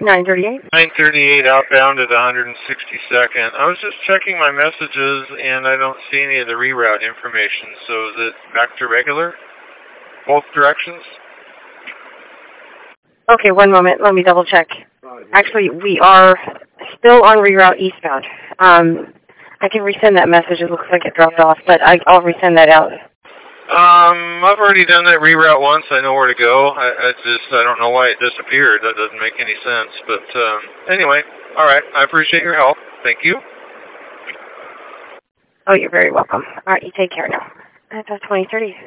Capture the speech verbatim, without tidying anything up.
nine thirty-eight. nine thirty-eight outbound at one hundred sixty-second. I was just checking my messages, and I don't see any of the reroute information. So is it back to regular? Both directions? Okay, one moment. Let me double check. Actually, we are still on reroute eastbound. Um, I can resend that message. It looks like it dropped off, but I, I'll resend that out. Um, I've already done that reroute once. I know where to go. I, I just, I don't know why it disappeared. That doesn't make any sense. But um, anyway, all right. I appreciate your help. Thank you. Oh, you're very welcome. All right, you take care now. That's twenty thirty.